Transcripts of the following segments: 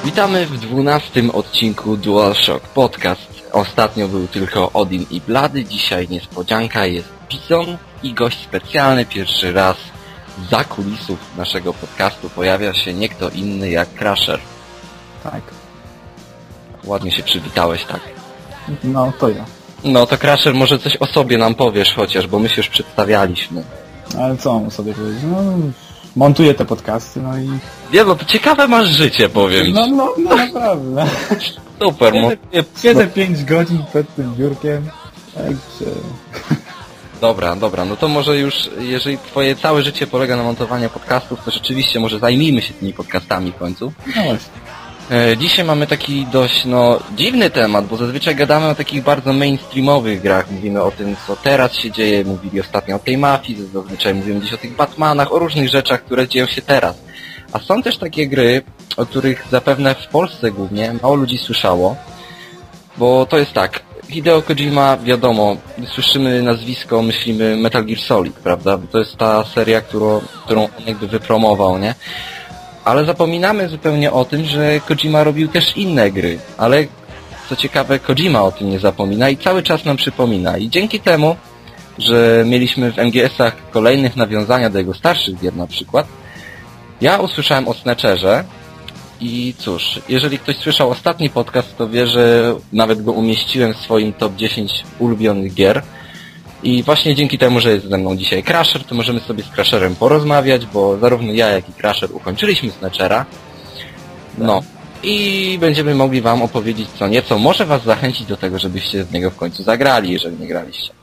Witamy w 12. odcinku DualShock Podcast. Ostatnio był tylko Odin i Blady, dzisiaj niespodzianka, jest Bizon i gość specjalny. Pierwszy raz za kulisów naszego podcastu pojawia się nie kto inny jak Crusher. Tak. Ładnie się przywitałeś, tak? No, to ja. No to Crusher, może coś o sobie nam powiesz chociaż, bo my się już przedstawialiśmy. Ale co mam sobie powiedzieć? No, montuję te podcasty, no i... Nie no, to ciekawe masz życie, powiem. No naprawdę. Super, Siedzę 5 godzin przed tym biurkiem, także... Dobra, no to może już, jeżeli twoje całe życie polega na montowaniu podcastów, to rzeczywiście może zajmijmy się tymi podcastami w końcu. No właśnie. Dzisiaj mamy taki dość, dziwny temat, bo zazwyczaj gadamy o takich bardzo mainstreamowych grach. Mówimy o tym, co teraz się dzieje, mówili ostatnio o tej mafii, zazwyczaj mówimy dziś o tych Batmanach, o różnych rzeczach, które dzieją się teraz. A są też takie gry, o których zapewne w Polsce głównie mało ludzi słyszało, bo to jest tak, Hideo Kojima, wiadomo, słyszymy nazwisko, myślimy Metal Gear Solid, prawda? Bo to jest ta seria, którą on jakby wypromował, nie? Ale zapominamy zupełnie o tym, że Kojima robił też inne gry, ale co ciekawe, Kojima o tym nie zapomina i cały czas nam przypomina. I dzięki temu, że mieliśmy w MGS-ach kolejnych nawiązania do jego starszych gier na przykład, ja usłyszałem o Snatcherze i cóż, jeżeli ktoś słyszał ostatni podcast, to wie, że nawet go umieściłem w swoim top 10 ulubionych gier. I właśnie dzięki temu, że jest ze mną dzisiaj Crusher, to możemy sobie z Crusherem porozmawiać, bo zarówno ja, jak i Crusher ukończyliśmy Snatchera. No. I będziemy mogli wam opowiedzieć co nieco. Może was zachęcić do tego, żebyście z niego w końcu zagrali, jeżeli nie graliście.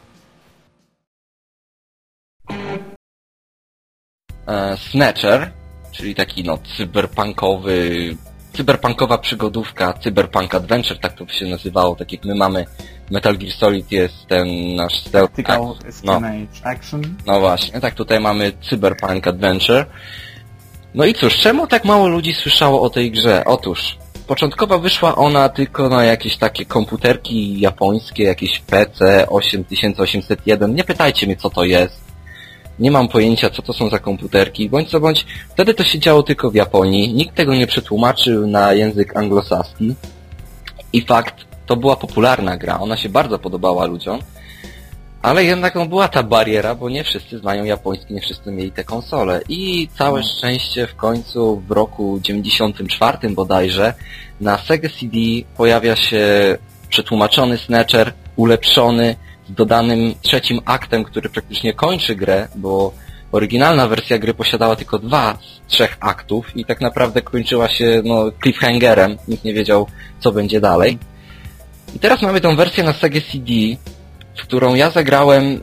Snatcher, czyli taki cyberpunkowa przygodówka, cyberpunk adventure, tak to by się nazywało, tak jak my mamy Metal Gear Solid, jest ten nasz stealth action. No właśnie, tak tutaj mamy cyberpunk adventure. No i cóż, czemu tak mało ludzi słyszało o tej grze? Otóż, początkowo wyszła ona tylko na jakieś takie komputerki japońskie, jakieś PC 8801, nie pytajcie mnie co to jest. Nie mam pojęcia, co to są za komputerki, bądź co bądź, wtedy to się działo tylko w Japonii, nikt tego nie przetłumaczył na język anglosaski i fakt, to była popularna gra, ona się bardzo podobała ludziom, ale jednak była ta bariera, bo nie wszyscy znają japoński, nie wszyscy mieli te konsole i całe szczęście w końcu w roku 94 bodajże na Sega CD pojawia się przetłumaczony Snatcher, ulepszony, z dodanym trzecim aktem, który praktycznie kończy grę, bo oryginalna wersja gry posiadała tylko 2 z 3 aktów i tak naprawdę kończyła się cliffhangerem, nikt nie wiedział co będzie dalej. I teraz mamy tą wersję na Sega CD, w którą ja zagrałem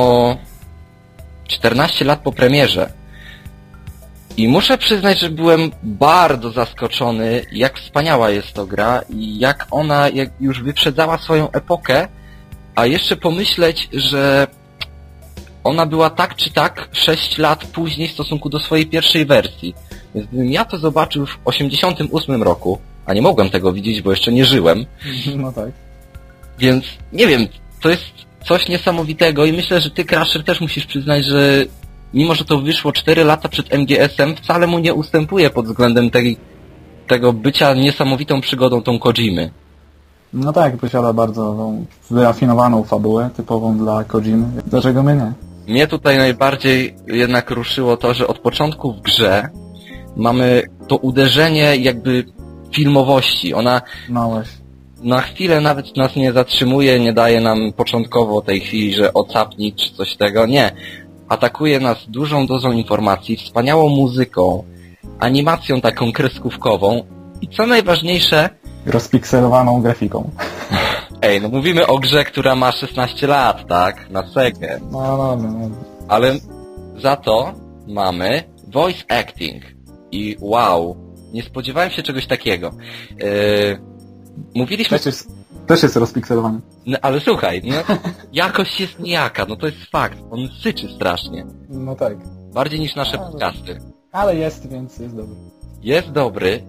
14 lat po premierze. I muszę przyznać, że byłem bardzo zaskoczony, jak wspaniała jest to gra i jak ona już wyprzedzała swoją epokę, a jeszcze pomyśleć, że ona była tak czy tak 6 lat później w stosunku do swojej pierwszej wersji. Więc gdybym ja to zobaczył w 88 roku, a nie mogłem tego widzieć, bo jeszcze nie żyłem. No tak. Więc nie wiem, to jest coś niesamowitego i myślę, że ty, Crusher, też musisz przyznać, że mimo, że to wyszło 4 lata przed MGS-em, wcale mu nie ustępuje pod względem tego bycia niesamowitą przygodą tą Kojimy. No tak, posiada bardzo wyrafinowaną fabułę, typową dla Kojimy. Dlaczego my nie? Mnie tutaj najbardziej jednak ruszyło to, że od początku w grze mamy to uderzenie jakby filmowości. Ona na chwilę nawet nas nie zatrzymuje, nie daje nam początkowo tej chwili, że ocapnij czy coś tego. Nie. Atakuje nas dużą dozą informacji, wspaniałą muzyką, animacją taką kreskówkową i co najważniejsze, rozpikselowaną grafiką. Ej, mówimy o grze, która ma 16 lat, tak? Na Segę. No. Ale za to mamy voice acting. I wow, nie spodziewałem się czegoś takiego. Mówiliśmy... Też jest rozpikselowany. No, ale słuchaj, jakość jest nijaka, to jest fakt. On syczy strasznie. No tak. Bardziej niż nasze podcasty. Ale jest, więc jest dobry. Jest dobry,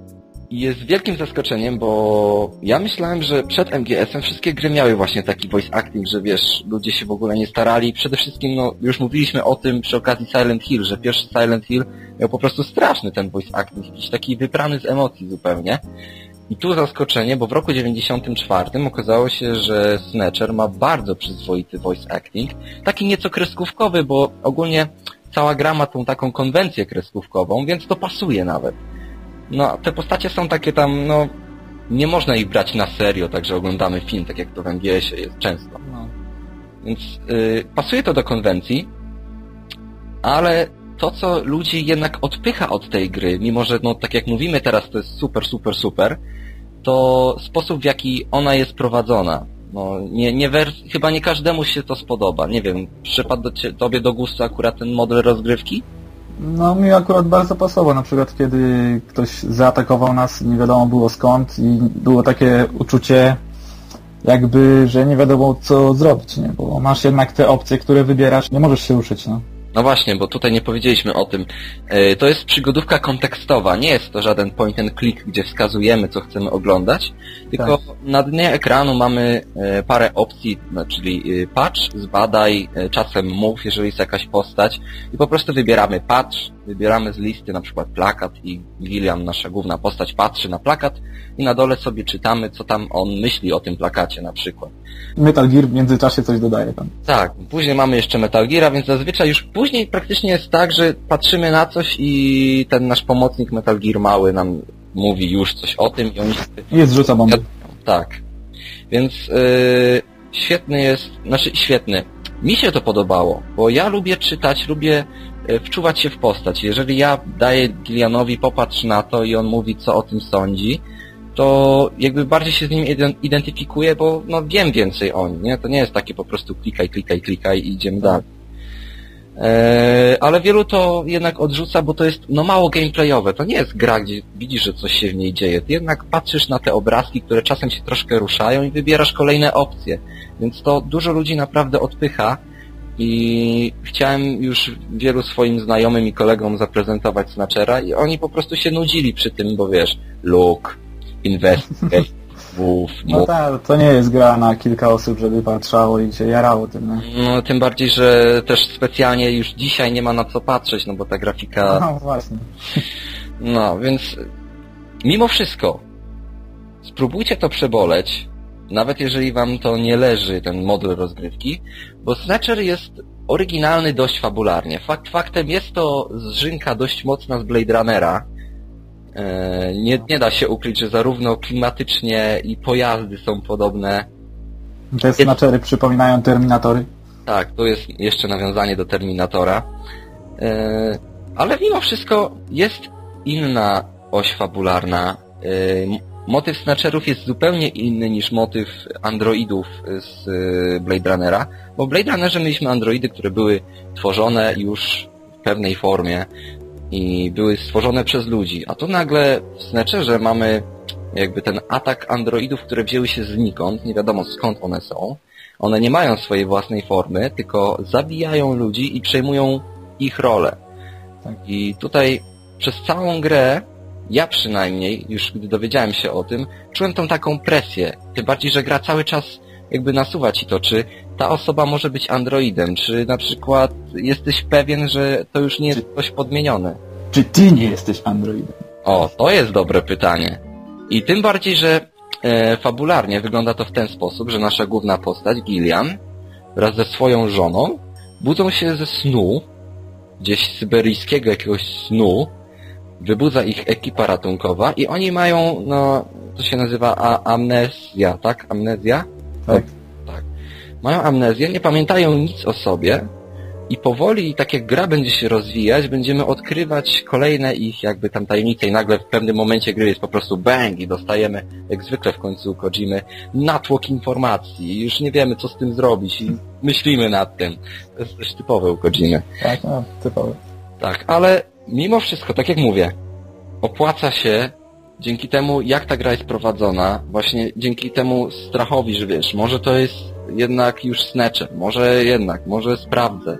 I jest wielkim zaskoczeniem, bo ja myślałem, że przed MGS-em wszystkie gry miały właśnie taki voice acting, że wiesz, ludzie się w ogóle nie starali. Przede wszystkim, no, już mówiliśmy o tym przy okazji Silent Hill, że pierwszy Silent Hill miał po prostu straszny ten voice acting, jakiś taki wyprany z emocji zupełnie. I tu zaskoczenie, bo w roku 94 okazało się, że Snatcher ma bardzo przyzwoity voice acting, taki nieco kreskówkowy, bo ogólnie cała gra ma tą taką konwencję kreskówkową, więc to pasuje nawet. No, te postacie są takie tam, no, nie można ich brać na serio, także oglądamy film, tak jak to w MGS-ie jest często. No. Więc pasuje to do konwencji, ale to, co ludzi jednak odpycha od tej gry, mimo że, no, tak jak mówimy teraz, to jest super, super, super, to sposób, w jaki ona jest prowadzona. No, chyba nie każdemu się to spodoba. Nie wiem, przypadł tobie do gustu akurat ten model rozgrywki? No mi akurat bardzo pasował, na przykład kiedy ktoś zaatakował nas, nie wiadomo było skąd i było takie uczucie jakby, że nie wiadomo co zrobić, nie? Bo masz jednak te opcje, które wybierasz, nie możesz się ruszyć, no. No właśnie, bo tutaj nie powiedzieliśmy o tym. To jest przygodówka kontekstowa, nie jest to żaden point and click, gdzie wskazujemy, co chcemy oglądać, tylko na dnie ekranu mamy parę opcji, no, czyli patrz, zbadaj, czasem mów, jeżeli jest jakaś postać i po prostu wybieramy patrz, wybieramy z listy na przykład plakat i Gillian, nasza główna postać, patrzy na plakat i na dole sobie czytamy, co tam on myśli o tym plakacie na przykład. Metal Gear w międzyczasie coś dodaje tam. Tak, później mamy jeszcze Metal Geara, więc zazwyczaj już później praktycznie jest tak, że patrzymy na coś i ten nasz pomocnik Metal Gear mały nam mówi już coś o tym i oni się... I zrzuca bombę. Tak. Więc świetny jest, znaczy świetny. Mi się to podobało, bo ja lubię czytać, lubię wczuwać się w postać. Jeżeli ja daję Gillianowi popatrz na to i on mówi, co o tym sądzi, to jakby bardziej się z nim identyfikuję, bo no wiem więcej o nim, nie? To nie jest takie po prostu klikaj i idziemy dalej. Ale wielu to jednak odrzuca, bo to jest no mało gameplayowe. To nie jest gra, gdzie widzisz, że coś się w niej dzieje. Ty jednak patrzysz na te obrazki, które czasem się troszkę ruszają i wybierasz kolejne opcje. Więc to dużo ludzi naprawdę odpycha i chciałem już wielu swoim znajomym i kolegom zaprezentować Snatchera i oni po prostu się nudzili przy tym, bo wiesz, look, investigate, move. No tak, to nie jest gra na kilka osób, żeby patrzało i się jarało tym, nie? No tym bardziej, że też specjalnie już dzisiaj nie ma na co patrzeć, no bo ta grafika... No właśnie. No, więc mimo wszystko spróbujcie to przeboleć, nawet jeżeli wam to nie leży, ten model rozgrywki, bo Snatcher jest oryginalny dość fabularnie. Faktem jest to zżynka dość mocna z Blade Runnera. Nie da się ukryć, że zarówno klimatycznie i pojazdy są podobne. Te Snatchery przypominają Terminatory. Tak, to jest jeszcze nawiązanie do Terminatora. Ale mimo wszystko jest inna oś fabularna. Motyw Snatcherów jest zupełnie inny niż motyw androidów z Blade Runnera, bo w Blade Runnerze mieliśmy androidy, które były tworzone już w pewnej formie i były stworzone przez ludzi, a tu nagle w Snatcherze mamy jakby ten atak androidów, które wzięły się znikąd, nie wiadomo skąd one są. One nie mają swojej własnej formy, tylko zabijają ludzi i przejmują ich rolę. Tak. I tutaj przez całą grę ja przynajmniej, już gdy dowiedziałem się o tym, czułem tą taką presję. Tym bardziej, że gra cały czas jakby nasuwa ci to, czy ta osoba może być androidem, czy na przykład jesteś pewien, że to już nie jest coś podmienione. Czy ty nie jesteś androidem? O, to jest dobre pytanie. I tym bardziej, że fabularnie wygląda to w ten sposób, że nasza główna postać, Gillian, wraz ze swoją żoną, budzą się ze snu, gdzieś syberyjskiego jakiegoś snu, wybudza ich ekipa ratunkowa i oni mają, no, to się nazywa amnezja, tak? Amnezja? Tak. Tak. Mają amnezję, nie pamiętają nic o sobie i powoli, tak jak gra będzie się rozwijać, będziemy odkrywać kolejne ich jakby tam tajemnice i nagle w pewnym momencie gry jest po prostu bang i dostajemy, jak zwykle w końcu u Kojimy, natłok informacji i już nie wiemy, co z tym zrobić i myślimy nad tym. To jest też typowe u Kojimy. Tak, no, typowe. Tak, ale mimo wszystko, tak jak mówię, opłaca się dzięki temu, jak ta gra jest prowadzona, właśnie dzięki temu strachowi, że wiesz, może to jest jednak już Snatcher, może sprawdzę.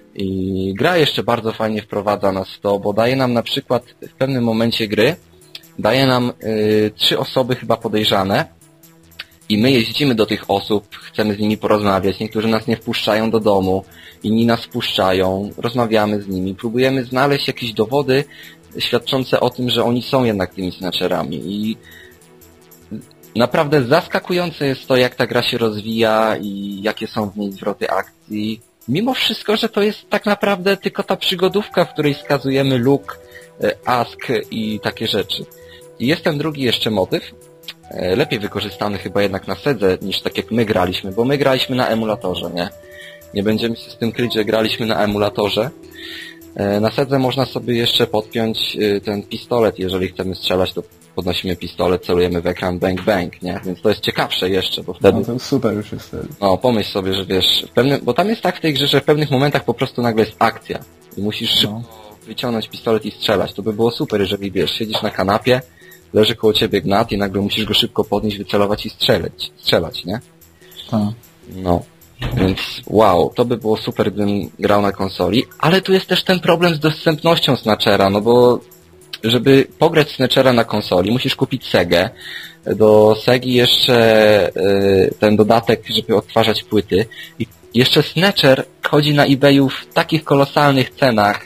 I gra jeszcze bardzo fajnie wprowadza nas w to, bo daje nam na przykład w pewnym momencie gry daje nam 3 osoby chyba podejrzane i my jeździmy do tych osób, chcemy z nimi porozmawiać, niektórzy nas nie wpuszczają do domu, inni nas wpuszczają, rozmawiamy z nimi, próbujemy znaleźć jakieś dowody świadczące o tym, że oni są jednak tymi snatcherami i naprawdę zaskakujące jest to, jak ta gra się rozwija i jakie są w niej zwroty akcji. Mimo wszystko, że to jest tak naprawdę tylko ta przygodówka, w której skazujemy look, ask i takie rzeczy. I jest ten drugi jeszcze motyw, lepiej wykorzystany chyba jednak na Sedze niż tak jak my graliśmy, bo my graliśmy na emulatorze, nie? Nie będziemy się z tym kryć, że graliśmy na emulatorze. Na Sedze można sobie jeszcze podpiąć ten pistolet, jeżeli chcemy strzelać, to podnosimy pistolet, celujemy w ekran, bang, bang, nie? Więc to jest ciekawsze jeszcze, bo wtedy... No to super już jest wtedy. No, pomyśl sobie, że wiesz, bo tam jest tak w tej grze, że w pewnych momentach po prostu nagle jest akcja i musisz szybko wyciągnąć pistolet i strzelać. To by było super, jeżeli wiesz, siedzisz na kanapie, leży koło ciebie gnat i nagle musisz go szybko podnieść, wycelować i strzelać, nie? Tak. No, więc wow, to by było super, gdybym grał na konsoli, ale tu jest też ten problem z dostępnością Snatchera, no bo żeby pograć Snatchera na konsoli, musisz kupić Segę. Do Segi jeszcze ten dodatek, żeby odtwarzać płyty. I jeszcze Snatcher chodzi na eBayu w takich kolosalnych cenach.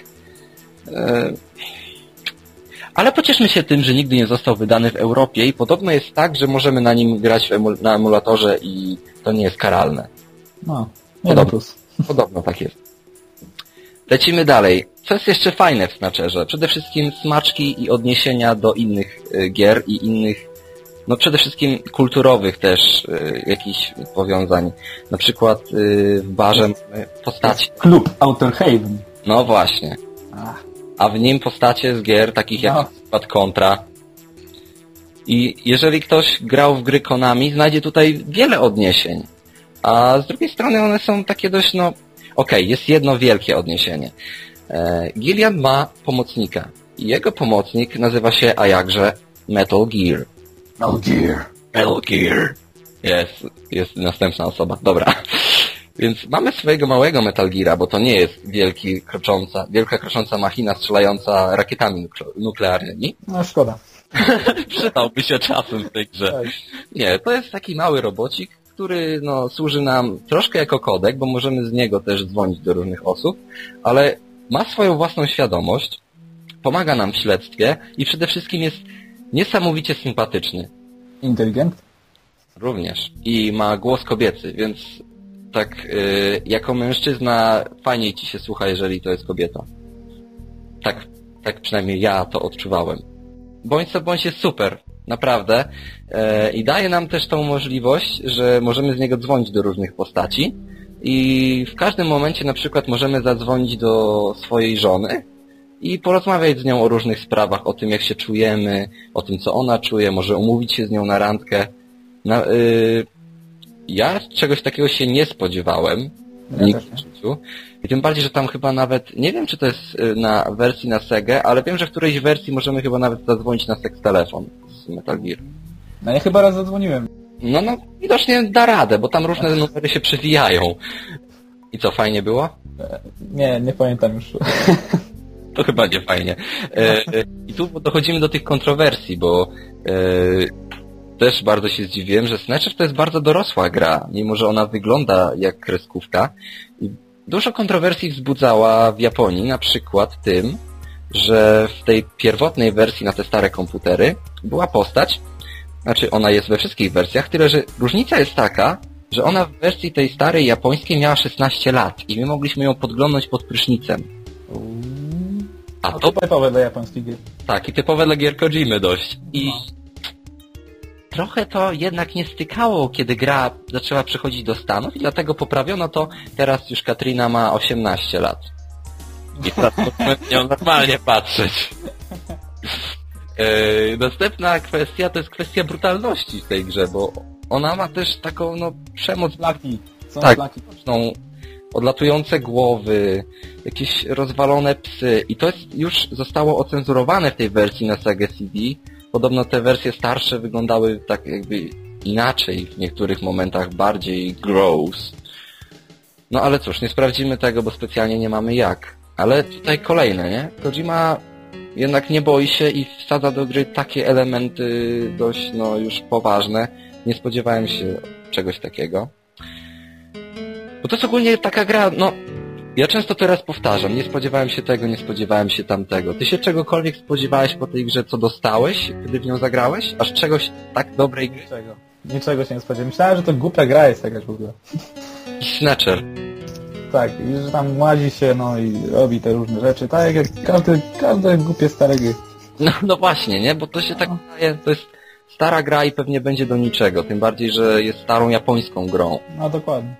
Ale pocieszmy się tym, że nigdy nie został wydany w Europie i podobno jest tak, że możemy na nim grać na emulatorze i to nie jest karalne. No, Podobno tak jest. Lecimy dalej. Co jest jeszcze fajne w Snatcherze? Przede wszystkim smaczki i odniesienia do innych gier i innych, no przede wszystkim kulturowych też jakichś powiązań. Na przykład w barze mamy postacie. Klub Outer Haven. No właśnie. A w nim postacie z gier takich jak na przykład Contra. I jeżeli ktoś grał w gry Konami, znajdzie tutaj wiele odniesień. A z drugiej strony one są takie dość, no... Okej, jest jedno wielkie odniesienie. Gillian ma pomocnika. I jego pomocnik nazywa się, a jakże, Metal Gear. Metal Gear. Jest następna osoba. Dobra. Więc mamy swojego małego Metal Geara, bo to nie jest wielka krocząca machina strzelająca rakietami nuklearnymi. No szkoda. Przydałby się czasem w tej grze. Nie, to jest taki mały robocik, który no, służy nam troszkę jako kodek, bo możemy z niego też dzwonić do różnych osób, ale ma swoją własną świadomość, pomaga nam w śledztwie i przede wszystkim jest niesamowicie sympatyczny. Inteligent? Również. I ma głos kobiecy, więc tak jako mężczyzna fajniej ci się słucha, jeżeli to jest kobieta. Tak przynajmniej ja to odczuwałem. Bądź co bądź jest super. Naprawdę. I daje nam też tą możliwość, że możemy z niego dzwonić do różnych postaci i w każdym momencie na przykład możemy zadzwonić do swojej żony i porozmawiać z nią o różnych sprawach, o tym jak się czujemy, o tym co ona czuje, może umówić się z nią na randkę. Ja czegoś takiego się nie spodziewałem nigdy w życiu. I tym bardziej, że tam chyba nawet, nie wiem czy to jest na wersji na Segę, ale wiem, że w którejś wersji możemy chyba nawet zadzwonić na seks telefon z Metal Gear. No ja chyba raz zadzwoniłem. No, widocznie da radę, bo tam różne numery się przewijają. I co, fajnie było? Nie pamiętam już. To chyba nie fajnie. I tu dochodzimy do tych kontrowersji, bo też bardzo się zdziwiłem, że Snatcher to jest bardzo dorosła gra, mimo że ona wygląda jak kreskówka. I dużo kontrowersji wzbudzała w Japonii, na przykład tym, że w tej pierwotnej wersji na te stare komputery była postać, znaczy ona jest we wszystkich wersjach, tyle że różnica jest taka, że ona w wersji tej starej japońskiej miała 16 lat i my mogliśmy ją podglądnąć pod prysznicem. A to typowe dla japońskich gier. Tak, i typowe dla gier Kojimy dość. I trochę to jednak nie stykało, kiedy gra zaczęła przechodzić do Stanów i dlatego poprawiono to. Teraz już Katrina ma 18 lat. I teraz możemy na nią normalnie patrzeć. Następna kwestia to jest kwestia brutalności w tej grze, bo ona ma też taką przemoc. Flaki. Tak, odlatujące głowy, jakieś rozwalone psy. I to już zostało ocenzurowane w tej wersji na Sega CD. Podobno te wersje starsze wyglądały tak jakby inaczej, w niektórych momentach bardziej gross. No ale cóż, nie sprawdzimy tego, bo specjalnie nie mamy jak. Ale tutaj kolejne, nie? Kojima jednak nie boi się i wsadza do gry takie elementy dość, no, już poważne. Nie spodziewałem się czegoś takiego. Bo to jest ogólnie taka gra, no, ja często teraz powtarzam, nie spodziewałem się tego, nie spodziewałem się tamtego. Ty się czegokolwiek spodziewałeś po tej grze, co dostałeś, gdy w nią zagrałeś? Aż czegoś tak dobrej gry? Niczego się nie spodziewałem. Myślałem, że to głupia gra jest jakaś w ogóle. Snatcher. Tak, i że tam łazi się, no i robi te różne rzeczy, tak jak każde głupie stare gry. No właśnie, nie? Bo to się tak wydaje, to jest stara gra i pewnie będzie do niczego. Tym bardziej, że jest starą japońską grą. No dokładnie.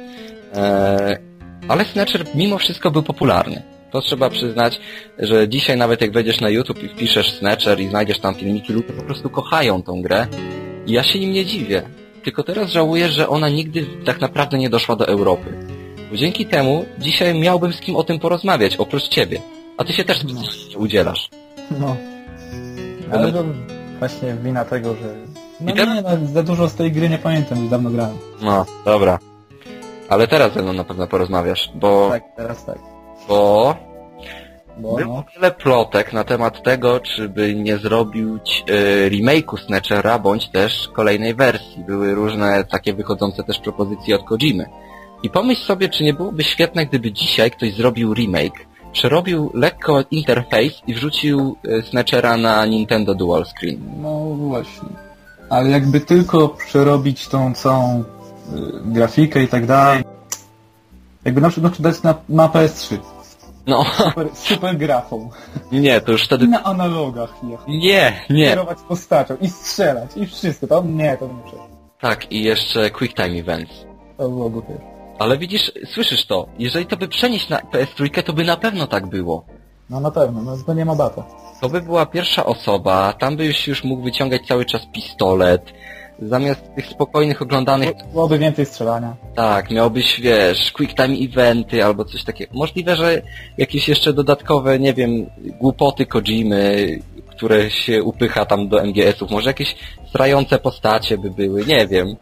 Ale Snatcher mimo wszystko był popularny. To trzeba przyznać, że dzisiaj nawet jak wejdziesz na YouTube i wpiszesz Snatcher i znajdziesz tam filmiki, ludzie po prostu kochają tą grę. I ja się im nie dziwię. Tylko teraz żałuję, że ona nigdy tak naprawdę nie doszła do Europy. Bo dzięki temu dzisiaj miałbym z kim o tym porozmawiać, oprócz ciebie. A ty się też nie udzielasz. No. Ale to właśnie wina tego, że... No I ten... nie, no, za dużo z tej gry nie pamiętam, już dawno grałem. No, dobra. Ale teraz ze mną na pewno porozmawiasz, bo... Tak, teraz tak. Bo Bo było no. wiele plotek na temat tego, czy by nie zrobić remake'u Snatchera, bądź też kolejnej wersji. Były różne takie wychodzące też propozycje od Kojimy. I pomyśl sobie, czy nie byłoby świetne, gdyby dzisiaj ktoś zrobił remake, przerobił lekko interfejs i wrzucił Snatchera na Nintendo Dual Screen. No właśnie. Ale jakby tylko przerobić tą całą grafikę i tak dalej. Jakby na przykład dać na PS3. No, Super grafą. nie, to już wtedy... I na analogach jechać. Nie. Kierować postacią i strzelać i wszystko. To nie, to nie przejdzie. Tak, i jeszcze Quick Time Events. To było głupie. Ale widzisz, słyszysz to, jeżeli to by przenieść na PS3, to by na pewno tak było. No na pewno, no to nie ma bata. To by była pierwsza osoba, tam byś już mógł wyciągać cały czas pistolet, zamiast tych spokojnych oglądanych... Byłoby więcej strzelania. Tak, miałbyś, wiesz, quick time eventy albo coś takiego. Możliwe, że jakieś jeszcze dodatkowe, nie wiem, głupoty Kojimy, które się upycha tam do MGS-ów, może jakieś strające postacie by były, nie wiem.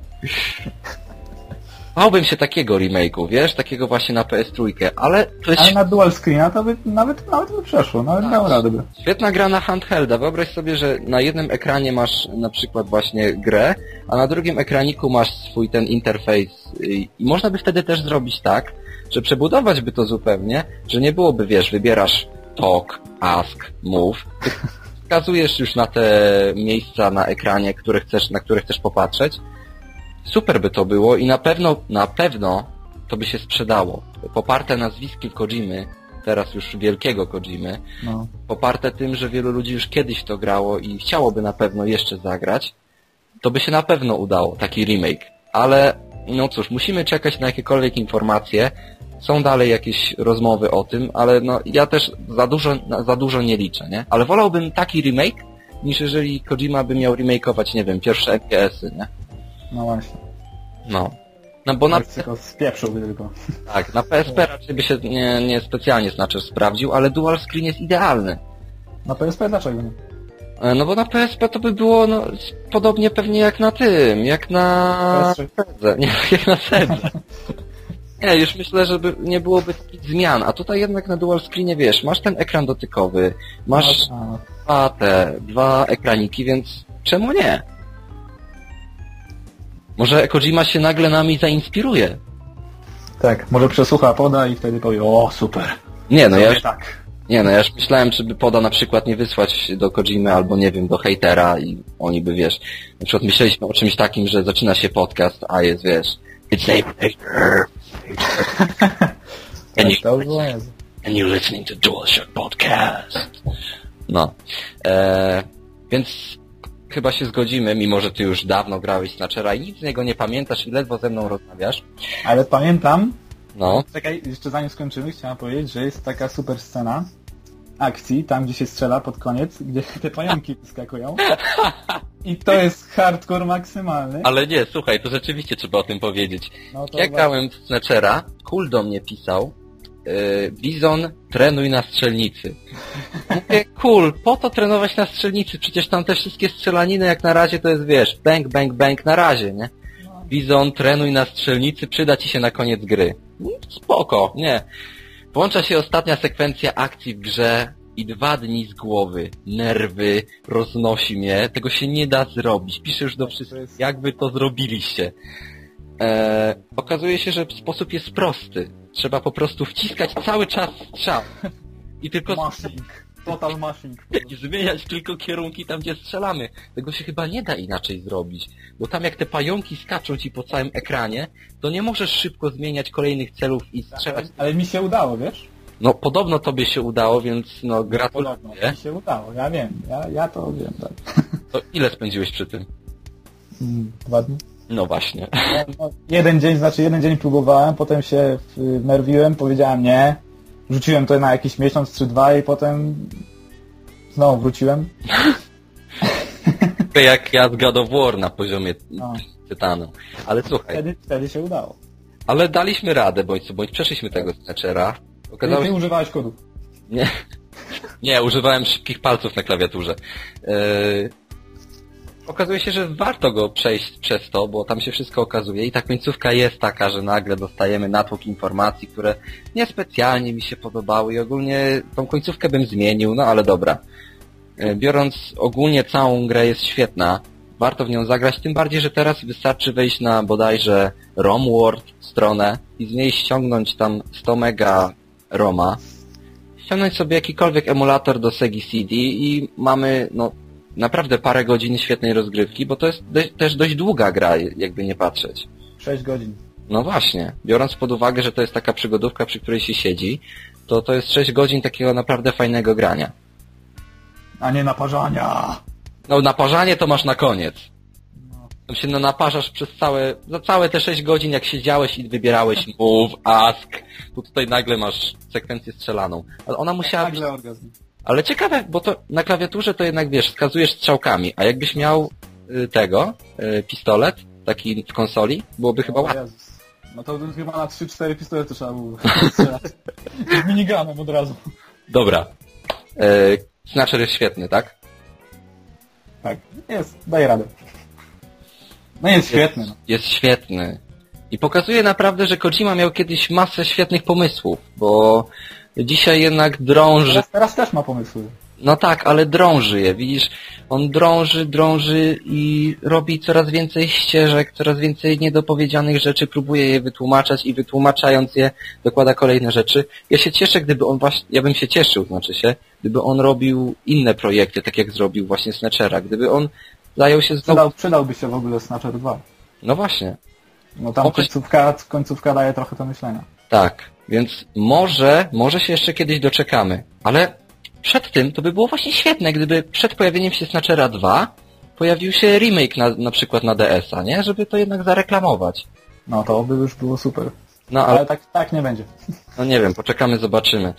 Bałbym się takiego remake'u, wiesz, takiego właśnie na PS3, ale to jest... Ale na dual screena to by nawet by przeszło, nawet dało radę by. Świetna gra na handhelda. Wyobraź sobie, że na jednym ekranie masz na przykład właśnie grę, a na drugim ekraniku masz swój ten interfejs i można by wtedy też zrobić tak, że przebudować by to zupełnie, że nie byłoby, wiesz, wybierasz talk, ask, move, wskazujesz już na te miejsca na ekranie, na które chcesz popatrzeć. Super by to było i na pewno to by się sprzedało. Poparte nazwiskiem Kojimy, teraz już wielkiego Kojimy, No. poparte tym, że wielu ludzi już kiedyś w to grało i chciałoby na pewno jeszcze zagrać, to by się na pewno udało, taki remake. Ale, no cóż, musimy czekać na jakiekolwiek informacje. Są dalej jakieś rozmowy o tym, ale no ja też za dużo nie liczę, nie? Ale wolałbym taki remake, niż jeżeli Kojima by miał remakeować, nie wiem, pierwsze MGS-y, nie? No właśnie. No bo Tylko spieprzyłby tylko. tak, na PSP raczej by się nie specjalnie Snatcher sprawdził, ale dual screen jest idealny. Na PSP dlaczego nie? No bo na PSP to by było no, podobnie pewnie jak na tym, jak na Sedze. Nie, jak na Sedze. Nie, już myślę, że nie byłoby takich zmian, a tutaj jednak na dual screenie, wiesz, masz ten ekran dotykowy, masz dwa ekraniki, więc czemu nie? Może Kojima się nagle nami zainspiruje. Tak, może przesłucha poda i wtedy powie, o super. Nie, no ja już myślałem, czy by poda na przykład nie wysłać do Kojimy albo nie wiem, do hejtera i oni by, wiesz, na przykład myśleliśmy o czymś takim, że zaczyna się podcast, a jest, wiesz, it's a hater. And you're listening to DualShock Podcast. No. Więc chyba się zgodzimy, mimo że ty już dawno grałeś Snatchera i nic z niego nie pamiętasz i ledwo ze mną rozmawiasz. Ale pamiętam, no. Czekaj, jeszcze zanim skończymy, chciałem powiedzieć, że jest taka super scena akcji, tam gdzie się strzela pod koniec, gdzie te pająki wyskakują. I to jest hardcore maksymalny. Ale nie, słuchaj, to rzeczywiście trzeba o tym powiedzieć. No to jak grałem w Snatchera, Kul do mnie pisał, Bizon, trenuj na strzelnicy. Mówię, Kul, po to trenować na strzelnicy? Przecież tam te wszystkie strzelaniny jak na razie to jest, wiesz, bang, bang, bang na razie, nie? Bizon, trenuj na strzelnicy, przyda ci się na koniec gry. Spoko, nie. Włącza się ostatnia sekwencja akcji w grze i 2 dni z głowy, nerwy, roznosi mnie, tego się nie da zrobić. Piszę już do wszystkich, jak wy to zrobiliście. Okazuje się, że sposób jest prosty. Trzeba po prostu wciskać cały czas strzał. I tylko... Mashing. Total mashing. I zmieniać tylko kierunki tam, gdzie strzelamy. Tego się chyba nie da inaczej zrobić. Bo tam jak te pająki skaczą ci po całym ekranie, to nie możesz szybko zmieniać kolejnych celów i strzelać. Ale mi się udało, wiesz? No podobno tobie się udało, więc no Podobno, gratuluję. mi się udało, ja wiem. Ja to wiem, tak. To ile spędziłeś przy tym? 2 dni. No właśnie. No, jeden dzień próbowałem, potem się wnerwiłem, powiedziałem nie. Rzuciłem to na jakiś miesiąc czy 2 i potem znowu wróciłem. Jak ja z God of War na poziomie No. Tytanu. Ale słuchaj, Wtedy się udało. ale daliśmy radę, bądź co bądź, przeszliśmy tego Snatchera. Okazało Ty się... używałeś kodów. Nie, używałem szybkich palców na klawiaturze. Okazuje się, że warto go przejść przez to, bo tam się wszystko okazuje i ta końcówka jest taka, że nagle dostajemy natłok informacji, które niespecjalnie mi się podobały i ogólnie tą końcówkę bym zmienił, no ale dobra. Biorąc ogólnie całą grę jest świetna, warto w nią zagrać, tym bardziej, że teraz wystarczy wejść na bodajże RomWorld stronę i z niej ściągnąć tam 100 mega ROMa, ściągnąć sobie jakikolwiek emulator do Segi CD i mamy no naprawdę parę godzin świetnej rozgrywki, bo to jest też dość długa gra, jakby nie patrzeć. 6 godzin. No właśnie, biorąc pod uwagę, że to jest taka przygodówka, przy której się siedzi, to jest 6 godzin takiego naprawdę fajnego grania. A nie naparzania. No naparzanie to masz na koniec. No. Tam się naparzasz za całe te 6 godzin, jak siedziałeś i wybierałeś move, ask, to tutaj nagle masz sekwencję strzelaną. Ale ona musiała być... Nagle orgazm. Ale ciekawe, bo to na klawiaturze to jednak wiesz, wskazujesz strzałkami, a jakbyś miał pistolet, taki w konsoli, byłoby chyba łatwiej. Jezus. No to chyba na 3-4 pistolety trzeba było strzelać. Z miniganem od razu. Dobra. Snatcher jest świetny, tak? Tak, jest, daje radę. No jest świetny. No. Jest świetny. I pokazuje naprawdę, że Kojima miał kiedyś masę świetnych pomysłów, bo dzisiaj jednak drąży... Teraz też ma pomysły. No tak, ale drąży je, widzisz? On drąży i robi coraz więcej ścieżek, coraz więcej niedopowiedzianych rzeczy, próbuje je wytłumaczać i wytłumaczając je dokłada kolejne rzeczy. Ja się cieszę, gdyby on właśnie... Ja bym się cieszył, gdyby on robił inne projekty, tak jak zrobił właśnie Snatchera. Gdyby on zajął się znowu... Przydałby się w ogóle Snatcher 2. No właśnie. No tam końcówka daje trochę do myślenia. Tak, więc może się jeszcze kiedyś doczekamy, ale przed tym to by było właśnie świetne, gdyby przed pojawieniem się Snatchera 2 pojawił się remake na przykład na DS-a, nie? Żeby to jednak zareklamować. No to by już było super. No ale tak nie będzie. No nie wiem, poczekamy, zobaczymy.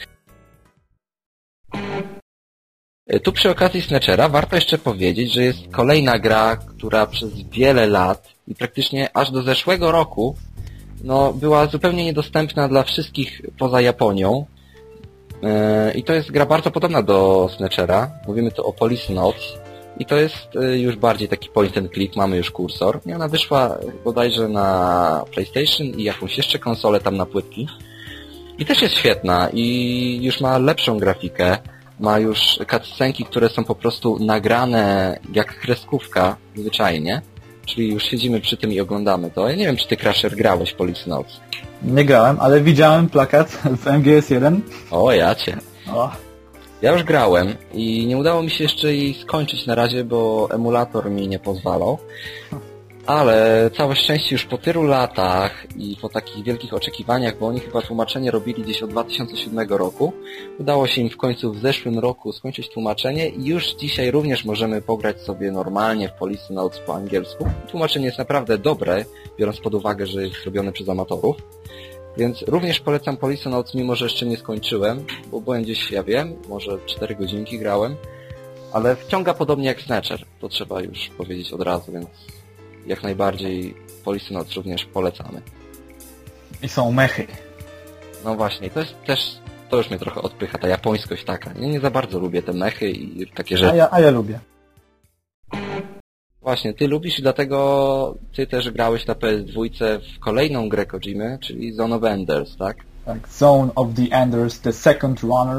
Tu przy okazji Snatchera warto jeszcze powiedzieć, że jest kolejna gra, która przez wiele lat i praktycznie aż do zeszłego roku no, była zupełnie niedostępna dla wszystkich poza Japonią. I to jest gra bardzo podobna do Snatchera. Mówimy tu o Policenauts. I to jest już bardziej taki point and click, mamy już kursor. I ona wyszła bodajże na PlayStation i jakąś jeszcze konsolę tam na płytki. I też jest świetna i już ma lepszą grafikę. Ma już cutscenki, które są po prostu nagrane jak kreskówka zwyczajnie. Czyli już siedzimy przy tym i oglądamy to. Ja nie wiem, czy ty, Crusher, grałeś w Policenauts. Nie grałem, ale widziałem plakat w MGS1. O, ja cię. O. Ja już grałem i nie udało mi się jeszcze jej skończyć na razie, bo emulator mi nie pozwalał. Ale całe szczęście już po tylu latach i po takich wielkich oczekiwaniach, bo oni chyba tłumaczenie robili gdzieś od 2007 roku, udało się im w końcu w zeszłym roku skończyć tłumaczenie i już dzisiaj również możemy pograć sobie normalnie w Policenauts po angielsku. Tłumaczenie jest naprawdę dobre, biorąc pod uwagę, że jest zrobione przez amatorów. Więc również polecam Policenauts, mimo że jeszcze nie skończyłem, bo byłem gdzieś, ja wiem, może 4 godzinki grałem, ale wciąga podobnie jak Snatcher, to trzeba już powiedzieć od razu, więc jak najbardziej Policenauts również polecamy. I są mechy. No właśnie, to jest też, to już mnie trochę odpycha, ta japońskość taka. Ja nie za bardzo lubię te mechy i takie rzeczy. A ja lubię. Właśnie, ty lubisz i dlatego ty też grałeś na PS2 w kolejną grę Kojimy, czyli Zone of Enders, tak? Tak, Zone of the Enders, The Second Runner.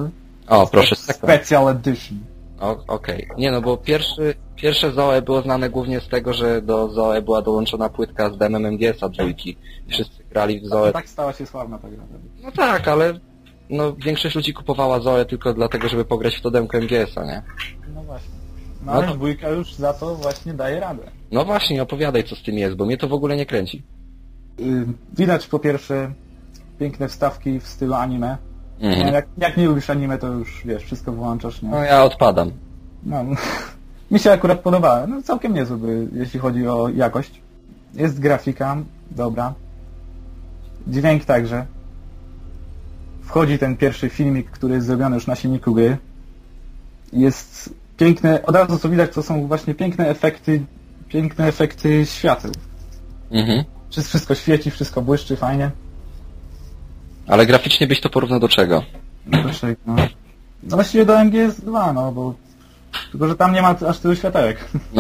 O, proszę, tak. Special Edition. Okej. Nie no, bo pierwsze Zoe było znane głównie z tego, że do Zoe była dołączona płytka z demem MGS-a dwójki. Wszyscy grali w Zoe. Tak stała się sławna ta gra. No tak, ale no większość ludzi kupowała Zoe tylko dlatego, żeby pograć w to demko MGS-a, nie? No właśnie. No ale to... dwójka już za to właśnie daje radę. No właśnie, opowiadaj co z tym jest, bo mnie to w ogóle nie kręci. Widać po pierwsze piękne wstawki w stylu anime. Mhm. No, jak nie lubisz anime, to już wiesz, wszystko wyłączasz, nie? No ja odpadam. No, mi się akurat podobało. No całkiem niezły, jeśli chodzi o jakość. Jest grafika, dobra. Dźwięk także. Wchodzi ten pierwszy filmik, który jest zrobiony już na silniku gry. Jest piękne, od razu co widać, to są właśnie piękne efekty świateł. Mhm. Wszystko świeci, wszystko błyszczy, fajnie. Ale graficznie byś to porównał do czego? No właściwie do MGS2, no bo... Tylko, że tam nie ma aż tylu światełek. No.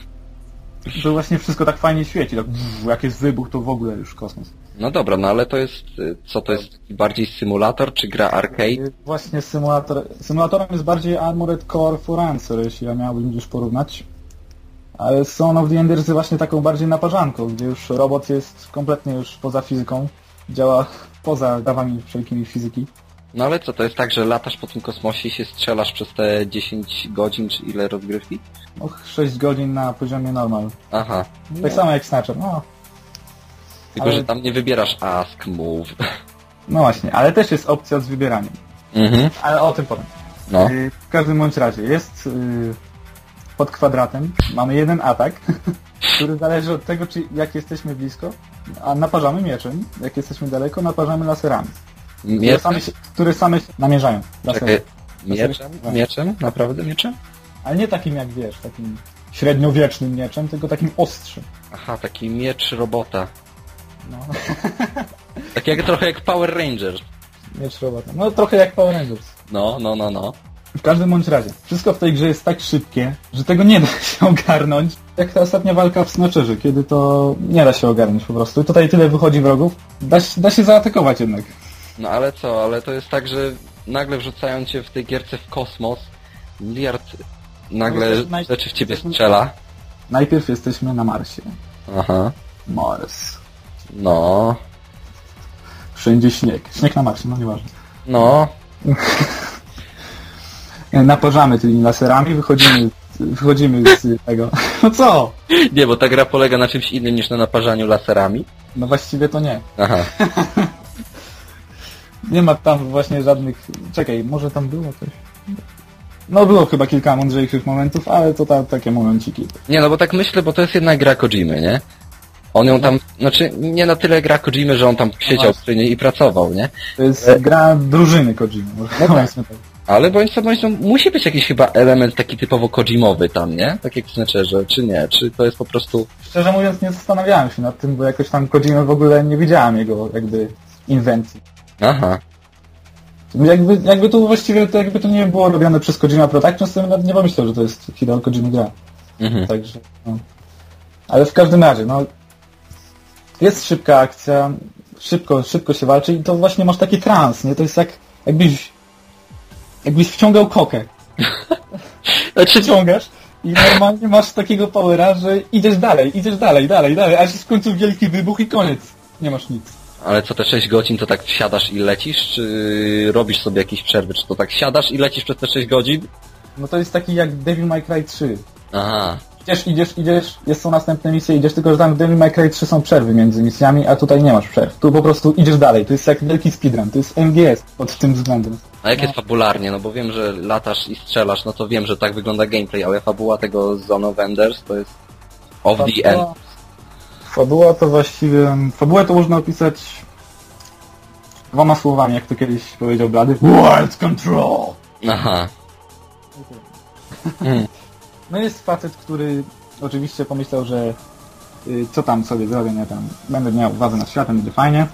To właśnie wszystko tak fajnie świeci, tak jak jest wybuch, to w ogóle już kosmos. No dobra, no ale to jest... Co to jest? Bardziej symulator czy gra arcade? Właśnie symulatorem jest bardziej Armored Core for Answer, jeśli ja miałbym już porównać. Ale Son of the Enders jest właśnie taką bardziej naparzanką, gdzie już robot jest kompletnie już poza fizyką. Działa poza prawami wszelkimi fizyki. No ale co, to jest tak, że latasz po tym kosmosie i się strzelasz przez te 10 godzin, czy ile rozgrywki? No 6 godzin na poziomie normal. Aha. Tak samo jak Snatcher, no. Tylko, że tam nie wybierasz ask, move. No właśnie, ale też jest opcja z wybieraniem. Mhm. Ale o tym powiem. No. W każdym bądź razie jest pod kwadratem, mamy jeden atak, który zależy od tego, czy jak jesteśmy blisko, a naparzamy mieczem, jak jesteśmy daleko, naparzamy laserami. Które same się namierzają. Czekaj, mieczem? Mieczem? Naprawdę mieczem? Ale nie takim jak wiesz, takim średniowiecznym mieczem, tylko takim ostrzym. Aha, taki miecz robota. No. Tak jak trochę jak Power Rangers. Miecz robota. No trochę jak Power Rangers. No. W każdym bądź razie, wszystko w tej grze jest tak szybkie, że tego nie da się ogarnąć. Jak ta ostatnia walka w Snatcherze, kiedy to nie da się ogarnąć po prostu. Tutaj tyle wychodzi wrogów, da się zaatakować jednak. No ale co, ale to jest tak, że nagle wrzucają cię w tej gierce w kosmos, miliard nagle rzeczy w ciebie strzela. Najpierw jesteśmy na Marsie. Aha. Mars. No. Wszędzie śnieg. Śnieg na Marsie, no nieważne. No. Naparzamy tymi laserami, wychodzimy z tego. No co? Nie, bo ta gra polega na czymś innym niż na naparzaniu laserami. No właściwie to nie. Aha. Nie ma tam właśnie żadnych... Czekaj, może tam było coś? No było chyba kilka mądrzejszych momentów, ale to takie momenciki. Nie, no bo tak myślę, bo to jest jedna gra Kojimy, nie? On ją tam, znaczy nie na tyle gra Kojimy, że on tam siedział przy niej i pracował, nie? To jest gra drużyny Kojimy. Ale bądź co, musi być jakiś chyba element taki typowo Kojimowy tam, nie? Tak jak w Snatcherze, czy nie? Czy to jest po prostu... Szczerze mówiąc nie zastanawiałem się nad tym, bo jakoś tam Kojimy w ogóle nie widziałem jego jakby inwencji. Aha. Jakby to właściwie jakby to nie było robione przez Kojima Productions, to bym nawet nie pomyślał, że to jest Hideo Kojima gra. Mhm. Także, no. Ale w każdym razie, no jest szybka akcja, szybko się walczy i to właśnie masz taki trans, nie? To jest jakbyś wciągał kokę. Znaczy... Wciągasz i normalnie masz takiego powera, że idziesz dalej, aż jest w końcu wielki wybuch i koniec. Nie masz nic. Ale co, te 6 godzin to tak wsiadasz i lecisz, czy robisz sobie jakieś przerwy, czy to tak siadasz i lecisz przez te 6 godzin? No to jest taki jak Devil May Cry 3. Aha. Idziesz, są następne misje, idziesz, tylko że tam w Devil May Cry 3 są przerwy między misjami, a tutaj nie masz przerw. Tu po prostu idziesz dalej, to jest jak wielki speedrun, to jest MGS pod tym względem. A jak jest fabularnie? No bo wiem, że latasz i strzelasz, no to wiem, że tak wygląda gameplay, ale fabuła tego Zone of Enders to jest of the end. Fabułę to można opisać 2 słowami, jak to kiedyś powiedział Blady. World Control! Aha. No jest facet, który oczywiście pomyślał, że co tam sobie zrobię, nie tam, będę miał władzę nad światem, będzie fajnie.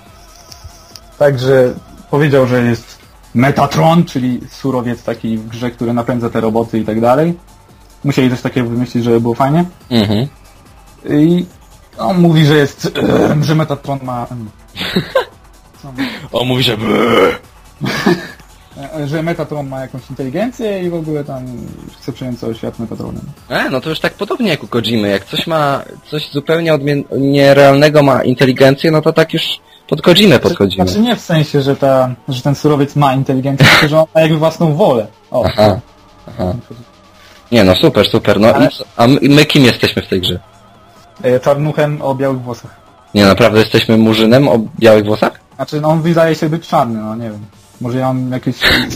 Także powiedział, że jest Metatron, czyli surowiec taki w grze, który napędza te roboty i tak dalej. Musieli coś takiego wymyślić, żeby było fajnie. Mhm. I on mówi, że jest, że Metatron ma... On mówi, że... że Metatron ma jakąś inteligencję i w ogóle tam chce przejąć cały świat Metatronem. No to już tak podobnie jak u Kojimy. Jak coś zupełnie nierealnego ma inteligencję, no to tak już pod Kojimę podchodzimy. Znaczy nie w sensie, że ten surowiec ma inteligencję, tylko że on ma jakby własną wolę. O, Aha. Nie no, super. No Ale... i co? A my kim jesteśmy w tej grze? Czarnuchem o białych włosach. Nie, naprawdę jesteśmy murzynem o białych włosach? Znaczy, no on wydaje się być czarny, no nie wiem. Może ja mam jakiś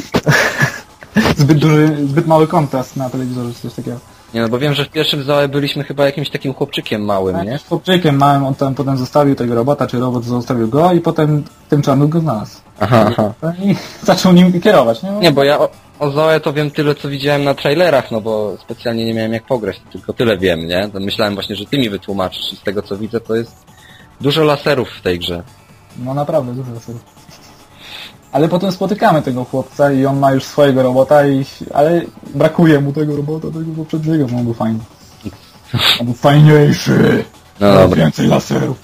zbyt mały kontrast na telewizorze, czy coś takiego. Nie no, bo wiem, że w pierwszym Zoe byliśmy chyba jakimś takim chłopczykiem małym, nie? Chłopczykiem małym, on tam potem zostawił tego robota, czy robot zostawił go i potem ten czarnuk go znalazł. Aha. I zaczął nim kierować, nie? Nie, bo ja o Zoe to wiem tyle, co widziałem na trailerach, no bo specjalnie nie miałem jak pograć, tylko tyle wiem, nie? To myślałem właśnie, że ty mi wytłumaczysz i z tego co widzę, to jest dużo laserów w tej grze. No naprawdę, dużo laserów. Ale potem spotykamy tego chłopca i on ma już swojego robota, ale brakuje mu tego robota, tego poprzedniego, bo on był fajny. On był fajniejszy. No dobra. Więcej laserów.